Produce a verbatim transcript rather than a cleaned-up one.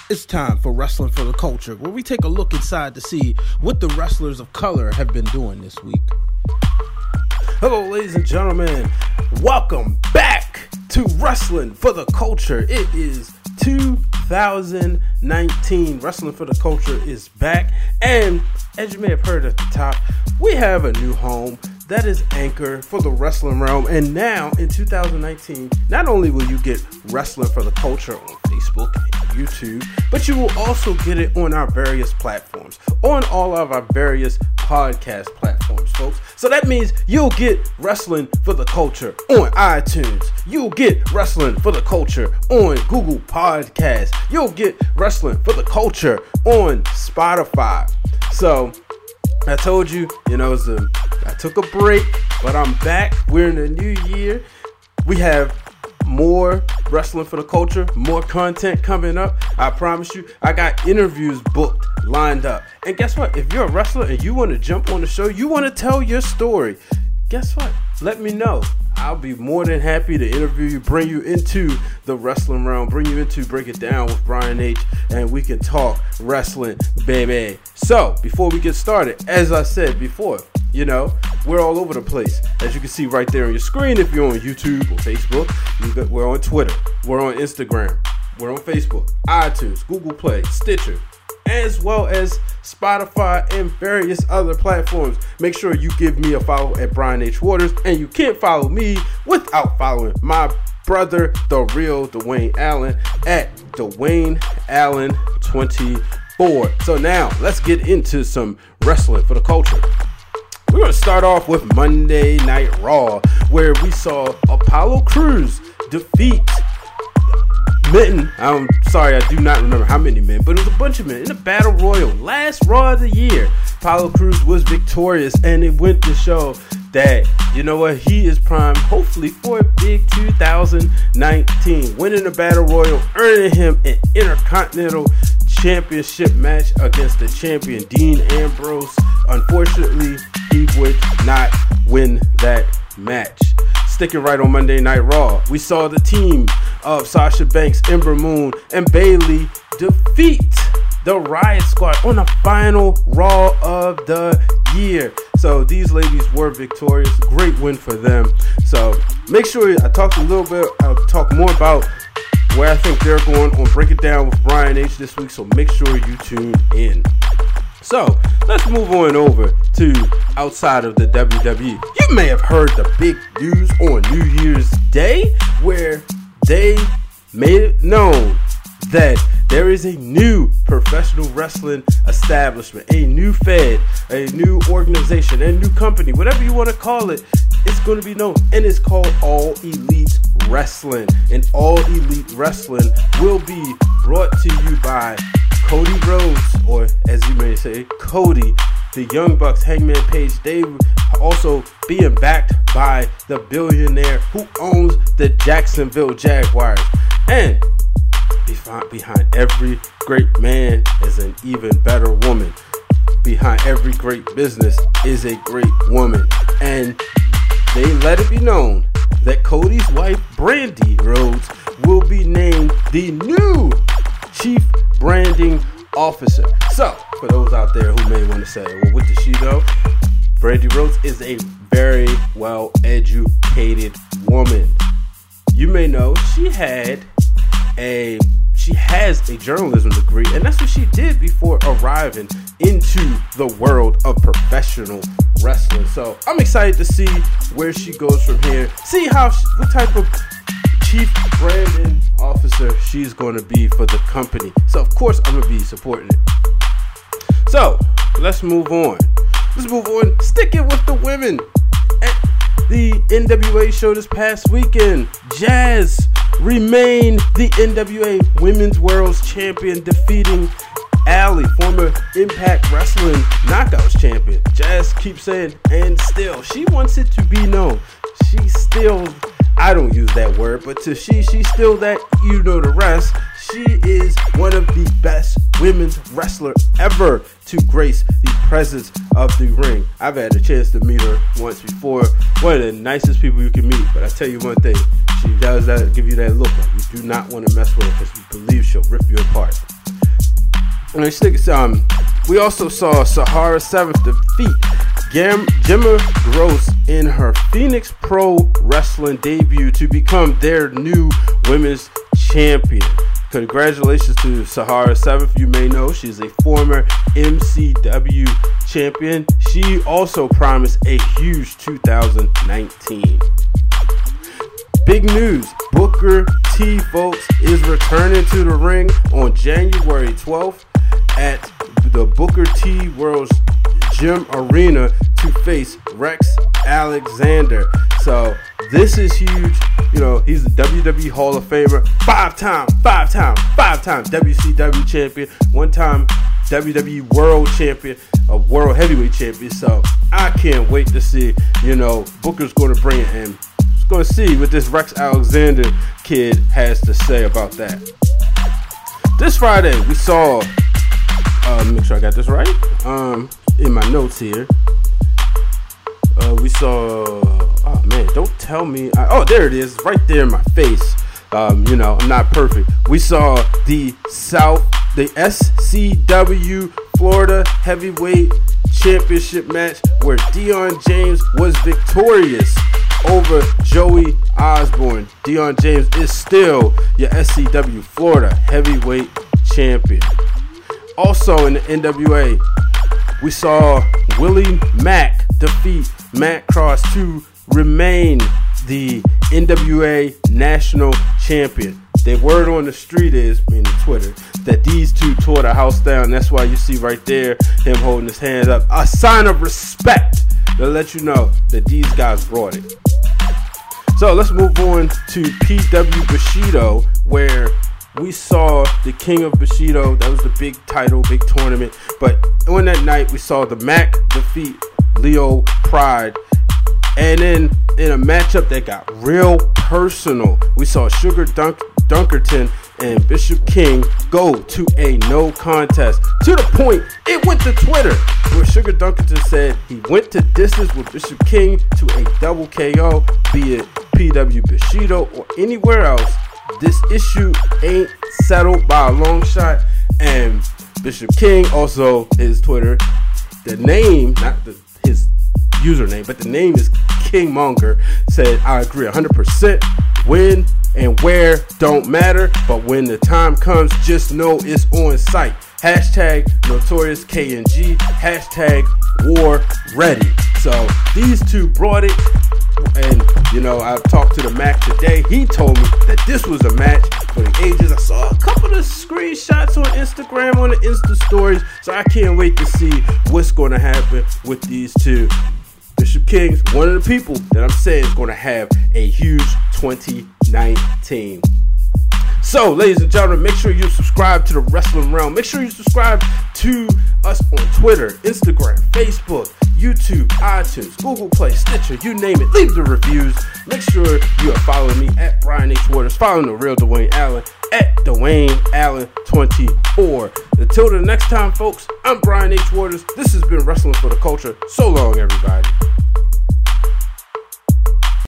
It's time for Wrestling for the Culture, where we take a look inside to see what the wrestlers of color have been doing this week. Hello, ladies and gentlemen. Welcome back to Wrestling for the Culture. It is two thousand nineteen. Wrestling for the Culture is back. And as you may have heard at the top, we have a new home. That is Anchor for the wrestling realm. And now in two thousand nineteen, not only will you get Wrestling for the Culture on Facebook and YouTube, but you will also get it on our various platforms, on all of our various podcast platforms, folks. So that means you'll get Wrestling for the Culture on iTunes. You'll get Wrestling for the Culture on Google Podcasts. You'll get Wrestling for the Culture on Spotify. So I told you, you know, it's a, I took a break, but I'm back. We're in a new year. We have more Wrestling for the Culture, more content coming up. I promise you, I got interviews booked, lined up. And guess what? If you're a wrestler and you want to jump on the show, you want to tell your story, guess what? Let me know. I'll be more than happy to interview you, bring you into the wrestling realm, bring you into Break It Down with Brian H, and we can talk wrestling, baby. So, before we get started, as I said before, you know, we're all over the place. As you can see right there on your screen, if you're on YouTube or Facebook, you got, we're on Twitter, we're on Instagram, we're on Facebook, iTunes, Google Play, Stitcher, as well as Spotify and various other platforms. Make sure you give me a follow at Brian H. Waters, and you can't follow me without following my brother, the real Dwayne Allen, at Dwayne Allen twenty-four. So now, let's get into some Wrestling for the Culture. We're going to start off with Monday Night Raw, where we saw Apollo Crews defeat men. I'm sorry, I do not remember how many men, but it was a bunch of men in a battle royal. Last Raw of the year, Apollo Crews was victorious, and it went to show that, you know what, he is primed, hopefully, for a big two thousand nineteen. Winning the battle royal, earning him an Intercontinental Championship match against the champion, Dean Ambrose. Unfortunately, he would not win that match. Sticking right on Monday Night Raw, we saw the team of Sasha Banks, Ember Moon, and Bayley defeat the Riot Squad on the final Raw of the year. So these ladies were victorious. Great win for them. So make sure I talked a little bit, I'll talk more about where I think they're going on Break It Down with Brian H this week. So make sure you tune in. So, let's move on over to outside of the W W E. You may have heard the big news on New Year's Day, where they made it known that there is a new professional wrestling establishment, a new fed, a new organization, a new company, whatever you want to call it. It's going to be known, and it's called All Elite Wrestling. And All Elite Wrestling will be brought to you by Cody Rhodes, or as you may say, Cody, the Young Bucks, Hangman Page. They also being backed by the billionaire who owns the Jacksonville Jaguars. And behind, behind every great man is an even better woman. Behind every great business is a great woman. And they let it be known that Cody's wife, Brandy Rhodes, will be named the new Chief Branding Officer. So, for those out there who may want to say, well, what does she know? Brandy Rhodes is a very well-educated woman. You may know she had a, she has a journalism degree, and that's what she did before arriving into the world of professional wrestling. So, I'm excited to see where she goes from here. See how, what type of Chief Branding Officer she's going to be for the company. So, of course, I'm going to be supporting it. So, let's move on. Let's move on. Sticking with the women. At the N W A show this past weekend, Jazz remained the N W A Women's World's Champion, defeating Allie, former Impact Wrestling Knockouts Champion. Jazz keeps saying, and still, she wants it to be known. She still, I don't use that word, but to she, she's still that, you know the rest. She is one of the best women's wrestler ever to grace the presence of the ring. I've had a chance to meet her once before. One of the nicest people you can meet. But I tell you one thing, she does that, give you that look like you do not want to mess with her because you believe she'll rip you apart. Um, we also saw Sahara seventh defeat Gam- Gemma Gross in her Phoenix Pro Wrestling debut to become their new women's champion. Congratulations to Sahara seventh. You may know she's a former M C W champion. She also promised a huge two thousand nineteen. Big news, Booker T, folks, is returning to the ring on January twelfth at the Booker T World's Gym Arena to face Rex Alexander. So this is huge. You know, he's a W W E Hall of Famer, five-time, five-time, five-time W C W champion, one-time W W E World Champion, a World Heavyweight Champion. So I can't wait to see, you know, Booker's going to bring it in. Going to see what this Rex Alexander kid has to say about that. This Friday, we saw, uh, make sure I got this right, um, in my notes here. Uh, we saw, oh man, don't tell me, I, oh, there it is, right there in my face. Um, you know, I'm not perfect. We saw the South, the S C W Florida Heavyweight Championship match where Dion James was victorious over Joey Osborne. Dion James is still your S C W Florida Heavyweight Champion. Also in the N W A, we saw Willie Mack defeat Matt Cross to remain the N W A National Champion. The word on the street is, meaning Twitter, that these two tore the house down. That's why you see right there him holding his hands up. A sign of respect to let you know that these guys brought it. So let's move on to P W Bushido, where we saw the King of Bushido. That was the big title, big tournament. But on that night, we saw the Mac defeat Leo Pride. And then in a matchup that got real personal, we saw Sugar Dunk- Dunkerton and Bishop King go to a no contest. To the point, it went to Twitter, where Sugar Dunkerton said he went to distance with Bishop King to a double K O, be it P W Bushido or anywhere else. This issue ain't settled by a long shot. And Bishop King, also his Twitter, the name, not the, his username, but the name is Kingmonger, said, I agree one hundred percent. When and where don't matter, but when the time comes, just know it's on site. Hashtag Notorious K N G, hashtag War Ready. So these two brought it. And, you know, I talked to the Mac today. He told me that this was a match for the ages. I saw a couple of screenshots on Instagram, on the Insta stories. So I can't wait to see what's going to happen with these two. Bishop King's one of the people that I'm saying is going to have a huge twenty nineteen. So, ladies and gentlemen, make sure you subscribe to the Wrestling Realm. Make sure you subscribe to us on Twitter, Instagram, Facebook, YouTube, iTunes, Google Play, Stitcher, you name it. Leave the reviews. Make sure you are following me at Brian H. Waters, following the real Dwayne Allen at Dwayne Allen twenty-four. Until the next time, folks, I'm Brian H. Waters. This has been Wrestling for the Culture. So long, everybody.